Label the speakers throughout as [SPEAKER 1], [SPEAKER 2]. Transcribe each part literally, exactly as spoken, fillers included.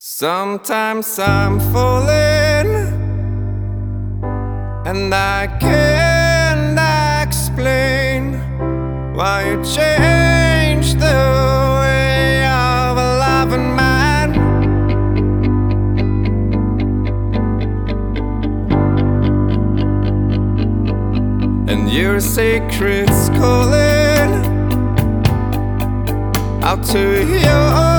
[SPEAKER 1] Sometimes I'm falling and I can't explain why you changed the way of a loving man. And your secret's calling out to your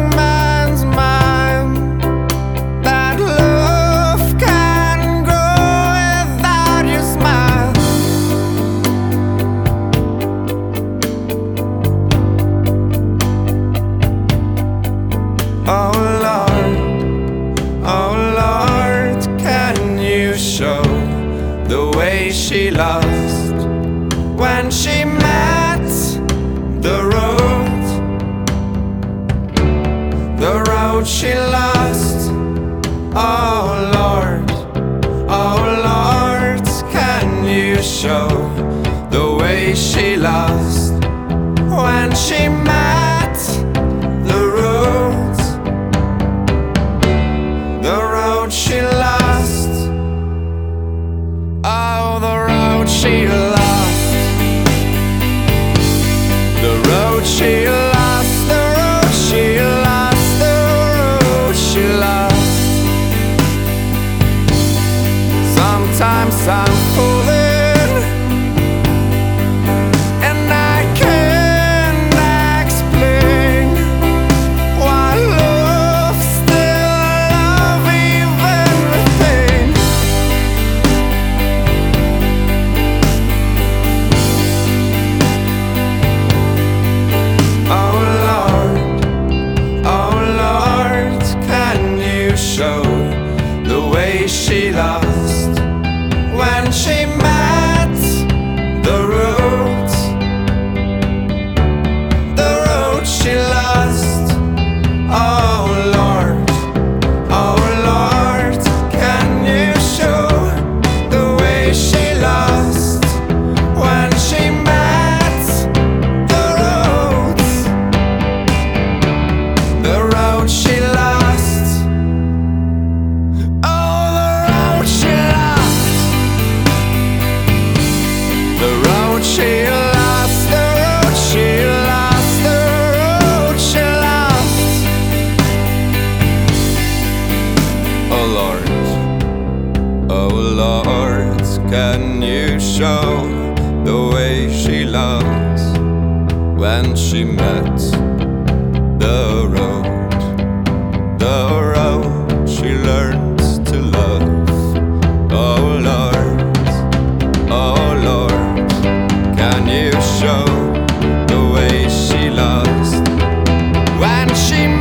[SPEAKER 1] the way she lost when she met the road, the road she lost. Oh Lord, oh Lord, can you show the way she lost when she met the road, the road she lost. Oh, the road she lost, the road she lost, the road she lost, the road she lost. Sometimes I'm falling and I can't explain why love still love even with pain. Show the way she lost when she met the road, the road she lost. Oh Lord, oh Lord, can you show the way she lost when she met the road, the road she lost. She lost, the road she lost, the road she lost. Oh Lord, oh Lord, can you show the way she lost when she met the road, the road she learned to love. Oh Lord, oh Lord, can you show the way she lost when she